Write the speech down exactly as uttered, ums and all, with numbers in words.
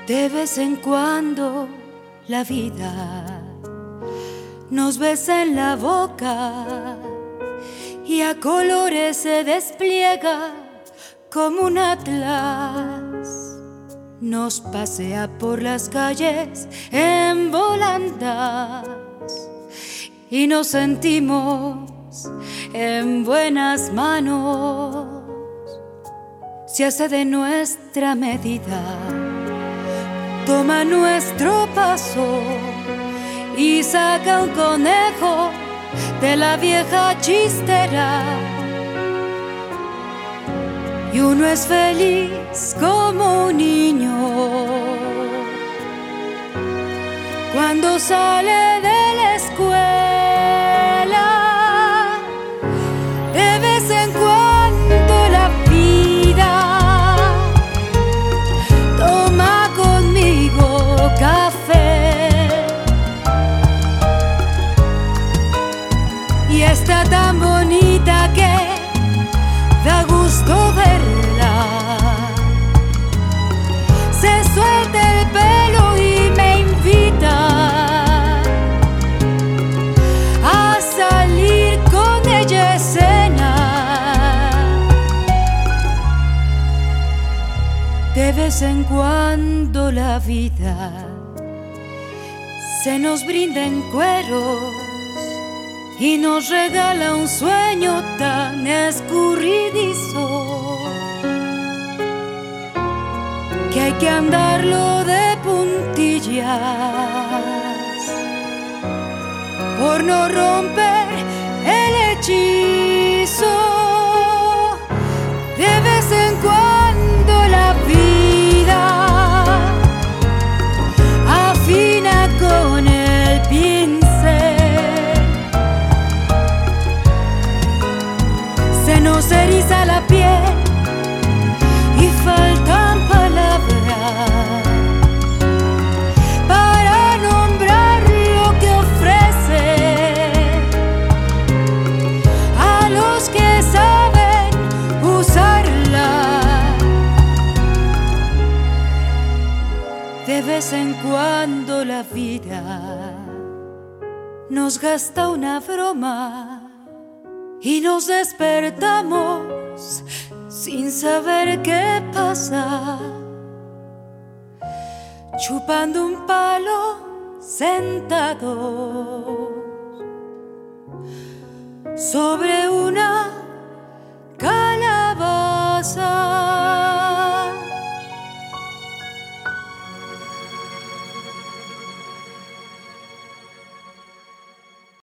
De vez en cuando la vida nos besa en la boca y a colores se despliega como un atlas. Nos pasea por las calles en volandas y nos sentimos en buenas manos. Se hace de nuestra medida, toma nuestro paso y saca un conejo de la vieja chistera. Y uno es feliz como un niño cuando sale de la escuela. De vez en cuando la vida toma conmigo café y está tan bonita que da gusto verla. Se suelta el pelo y me invita a salir con ella a escena. De vez en cuando la vida se nos brinda en cueros y nos regala un sueño tan escurridizo que hay que andarlo de puntillas por no romper el hechizo. De vez en cuando la vida afina con el pincel, se nos eriza la piel y faltan palabras para nombrar lo que ofrece a los que saben usarla. De vez en cuando la vida nos gasta una broma y nos despertamos sin saber qué pasa, chupando un palo sentados sobre una